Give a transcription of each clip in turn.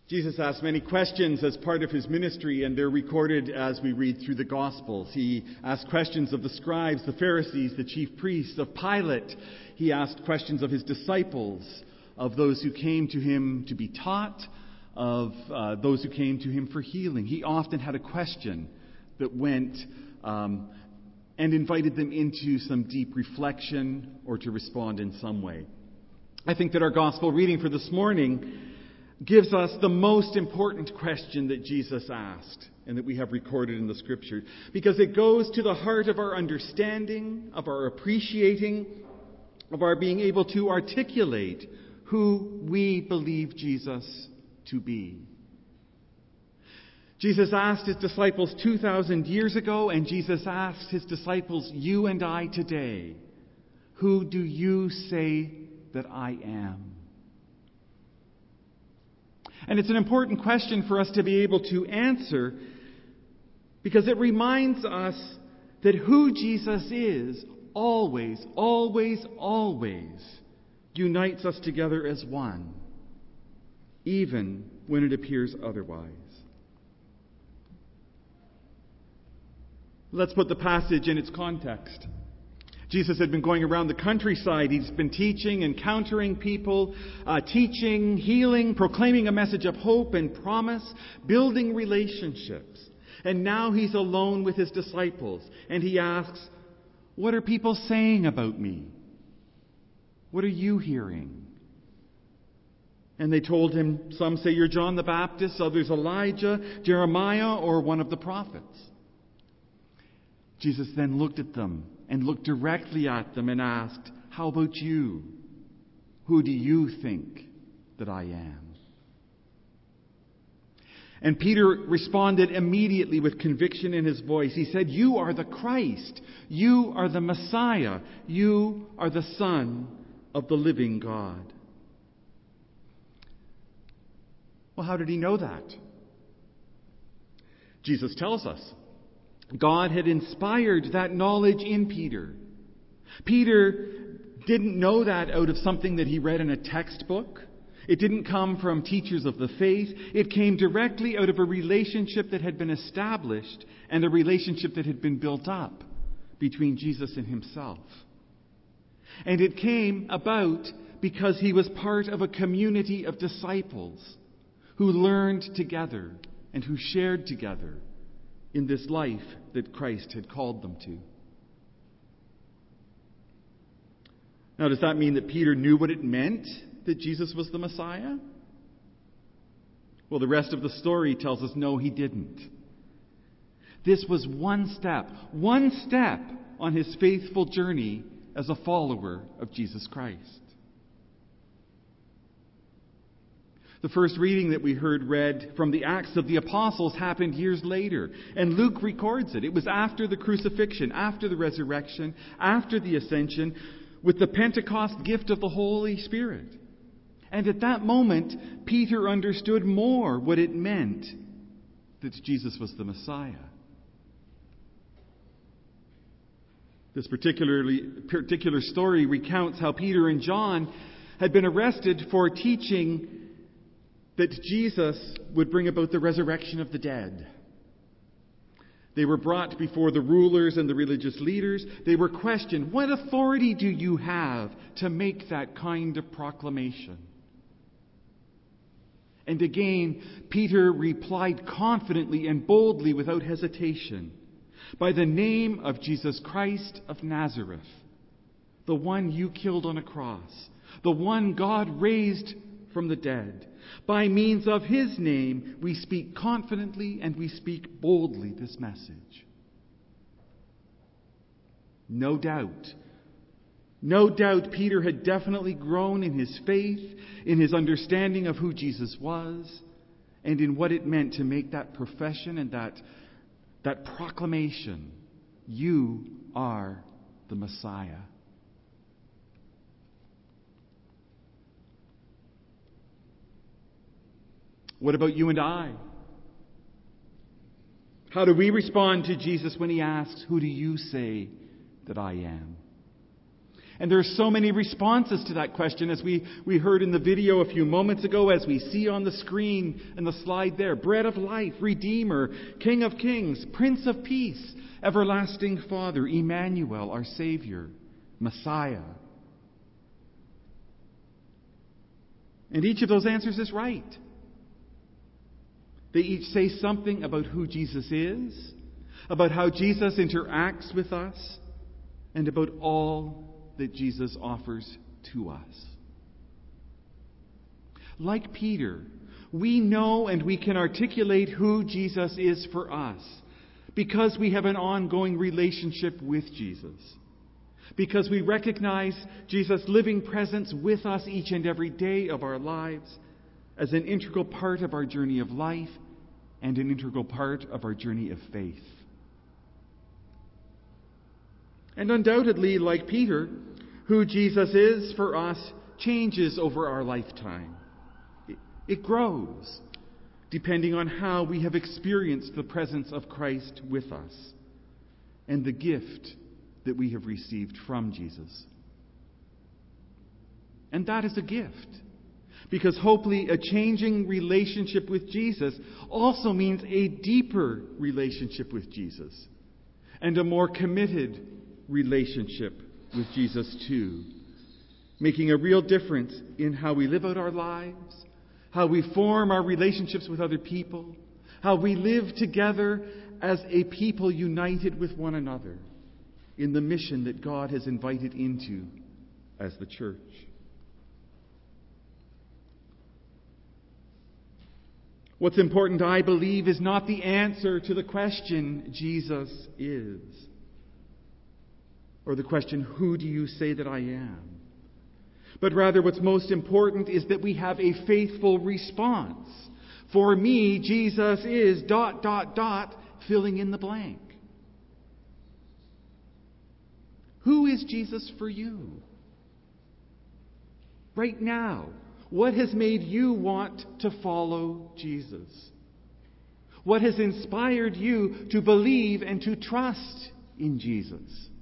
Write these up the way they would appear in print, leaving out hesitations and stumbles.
Jesus asked many questions as part of his ministry, and they're recorded as we read through the Gospels. He asked questions of the scribes, the Pharisees, the chief priests, of Pilate. He asked questions of his disciples, of those who came to him to be taught, of those who came to him for healing. He often had a question that went and invited them into some deep reflection or to respond in some way. I think that our Gospel reading for this morning gives us the most important question that Jesus asked and that we have recorded in the Scripture, because it goes to the heart of our understanding, of our appreciating, of our being able to articulate who we believe Jesus to be. Jesus asked his disciples 2,000 years ago, and Jesus asks his disciples, you and I today, who do you say that I am? And it's an important question for us to be able to answer, because it reminds us that who Jesus is always, always, always unites us together as one, even when it appears otherwise. Let's put the passage in its context. Jesus had been going around the countryside. He's been teaching, encountering people, teaching, healing, proclaiming a message of hope and promise, building relationships. And now he's alone with his disciples. And he asks, what are people saying about me? What are you hearing? And they told him, some say you're John the Baptist, others Elijah, Jeremiah, or one of the prophets. Jesus then looked at them and looked directly at them and asked, how about you? Who do you think that I am? And Peter responded immediately with conviction in his voice. He said, you are the Christ. You are the Messiah. You are the Son of the living God. Well, how did he know that? Jesus tells us. God had inspired that knowledge in Peter. Peter didn't know that out of something that he read in a textbook. It didn't come from teachers of the faith. It came directly out of a relationship that had been established and a relationship that had been built up between Jesus and himself. And it came about because he was part of a community of disciples who learned together and who shared together in this life that Christ had called them to. Now, does that mean that Peter knew what it meant that Jesus was the Messiah? Well, the rest of the story tells us no, he didn't. This was one step on his faithful journey as a follower of Jesus Christ. The first reading that we heard read from the Acts of the Apostles happened years later, and Luke records it. It was after the crucifixion, after the resurrection, after the ascension, with the Pentecost gift of the Holy Spirit. And at that moment, Peter understood more what it meant that Jesus was the Messiah. This particular story recounts how Peter and John had been arrested for teaching that Jesus would bring about the resurrection of the dead. They were brought before the rulers and the religious leaders. They were questioned, what authority do you have to make that kind of proclamation? And again, Peter replied confidently and boldly without hesitation, by the name of Jesus Christ of Nazareth, the one you killed on a cross, the one God raised from the dead. By means of his name, we speak confidently and we speak boldly this message. No doubt, Peter had definitely grown in his faith, in his understanding of who Jesus was, and in what it meant to make that profession and that proclamation. You are the Messiah. What about you and I? How do we respond to Jesus when he asks, who do you say that I am? And there are so many responses to that question, as we heard in the video a few moments ago, as we see on the screen and the slide there. Bread of life, Redeemer, King of kings, Prince of peace, Everlasting Father, Emmanuel, our Savior, Messiah. And each of those answers is right. They each say something about who Jesus is, about how Jesus interacts with us, and about all that Jesus offers to us. Like Peter, we know and we can articulate who Jesus is for us because we have an ongoing relationship with Jesus. Because we recognize Jesus' living presence with us each and every day of our lives as an integral part of our journey of life and an integral part of our journey of faith. And undoubtedly, like Peter, who Jesus is for us changes over our lifetime. It grows, depending on how we have experienced the presence of Christ with us and the gift that we have received from Jesus. And that is a gift, because hopefully a changing relationship with Jesus also means a deeper relationship with Jesus and a more committed relationship with Jesus too, making a real difference in how we live out our lives, how we form our relationships with other people, how we live together as a people united with one another in the mission that God has invited into as the church. What's important, I believe, is not the answer to the question, Jesus is, or the question, who do you say that I am? But rather, what's most important is that we have a faithful response. For me, Jesus is ... filling in the blank. Who is Jesus for you? Right now, what has made you want to follow Jesus? What has inspired you to believe and to trust in Jesus?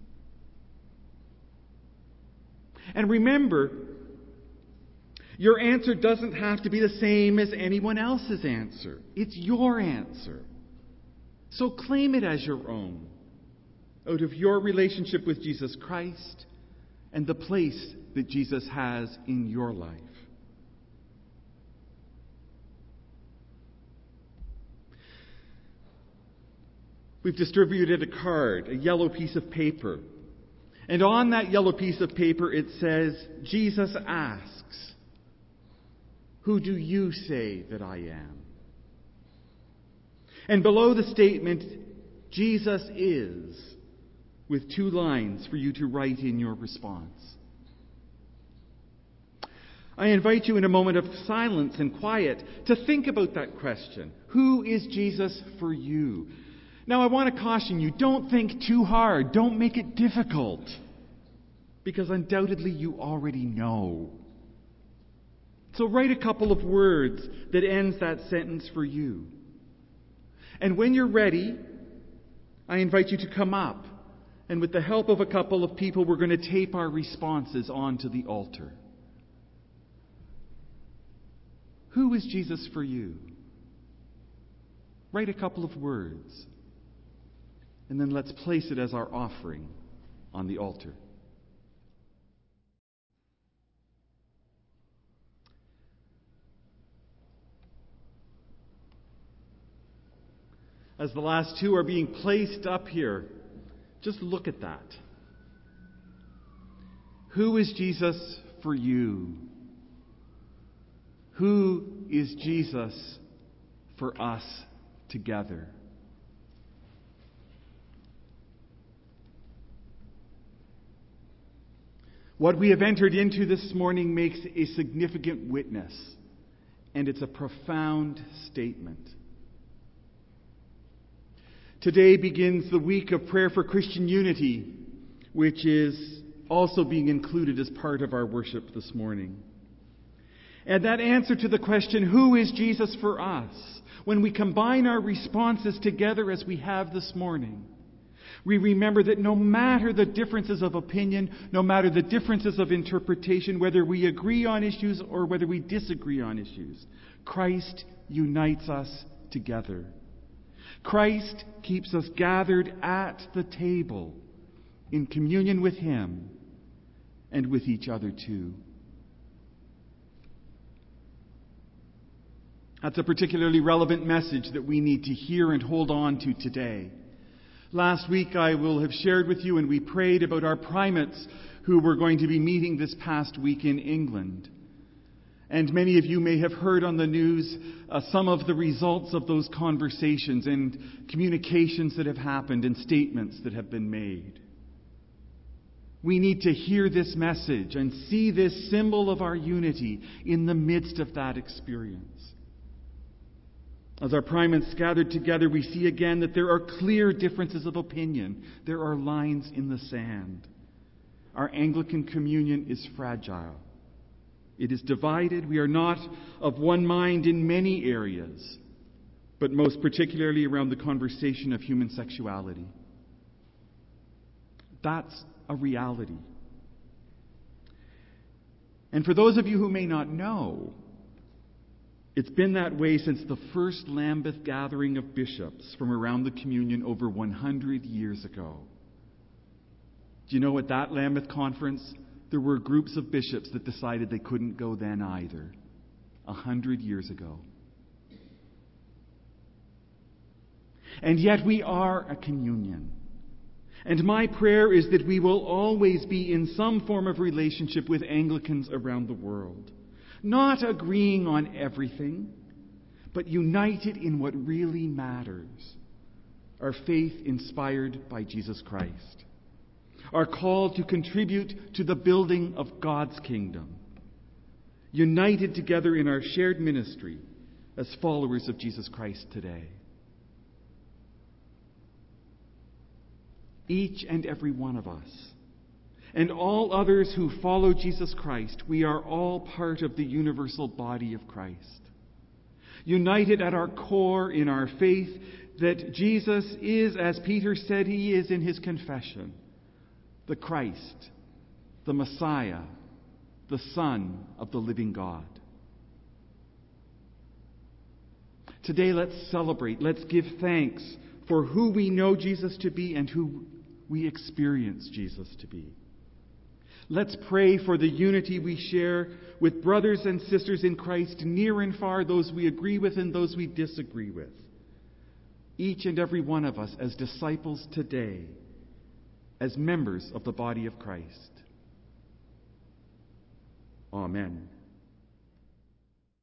And remember, your answer doesn't have to be the same as anyone else's answer. It's your answer. So claim it as your own, out of your relationship with Jesus Christ and the place that Jesus has in your life. We've distributed a card, a yellow piece of paper. And on that yellow piece of paper it says, Jesus asks, who do you say that I am? And below the statement, Jesus is, with 2 lines for you to write in your response. I invite you in a moment of silence and quiet to think about that question. Who is Jesus for you? Now, I want to caution you, don't think too hard. Don't make it difficult. Because undoubtedly you already know. So write a couple of words that ends that sentence for you. And when you're ready, I invite you to come up. And with the help of a couple of people, we're going to tape our responses onto the altar. Who is Jesus for you? Write a couple of words. And then let's place it as our offering on the altar. As the last 2 are being placed up here, just look at that. Who is Jesus for you? Who is Jesus for us together? What we have entered into this morning makes a significant witness, and it's a profound statement. Today begins the week of prayer for Christian unity, which is also being included as part of our worship this morning. And that answer to the question, who is Jesus for us? When we combine our responses together as we have this morning, We remember that no matter the differences of opinion, no matter the differences of interpretation, whether we agree on issues or whether we disagree on issues, Christ unites us together. Christ keeps us gathered at the table in communion with Him and with each other too. That's a particularly relevant message that we need to hear and hold on to today. Last week I will have shared with you, and we prayed about our primates who were going to be meeting this past week in England. And many of you may have heard on the news some of the results of those conversations and communications that have happened and statements that have been made. We need to hear this message and see this symbol of our unity in the midst of that experience. As our primates gathered together, we see again that there are clear differences of opinion. There are lines in the sand. Our Anglican communion is fragile. It is divided. We are not of one mind in many areas, but most particularly around the conversation of human sexuality. That's a reality. And for those of you who may not know, it's been that way since the first Lambeth gathering of bishops from around the communion over 100 years ago. Do you know at that Lambeth conference, there were groups of bishops that decided they couldn't go then either, 100 years ago. And yet we are a communion. And my prayer is that we will always be in some form of relationship with Anglicans around the world. Not agreeing on everything, but united in what really matters. Our faith inspired by Jesus Christ. Our call to contribute to the building of God's kingdom. United together in our shared ministry as followers of Jesus Christ today. Each and every one of us, and all others who follow Jesus Christ, we are all part of the universal body of Christ. United at our core in our faith that Jesus is, as Peter said he is in his confession, the Christ, the Messiah, the Son of the living God. Today let's celebrate, let's give thanks for who we know Jesus to be and who we experience Jesus to be. Let's pray for the unity we share with brothers and sisters in Christ, near and far, those we agree with and those we disagree with. Each and every one of us as disciples today, as members of the body of Christ. Amen.